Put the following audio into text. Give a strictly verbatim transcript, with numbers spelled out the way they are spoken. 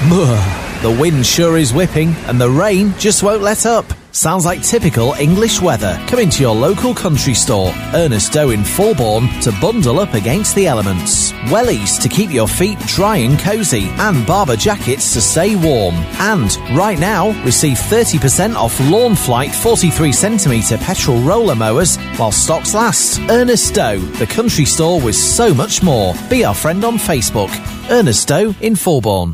The wind sure is whipping, and the rain just won't let up. Sounds like typical English weather. Come into your local country store, Ernest Doe in Fulbourn, to bundle up against the elements. Wellies to keep your feet dry and cosy, and Barber jackets to stay warm. And right now, receive thirty percent off Lawn Flight forty-three centimetre petrol roller mowers while stocks last. Ernest Doe, the country store with so much more. Be our friend on Facebook, Ernest Doe in Fulbourn.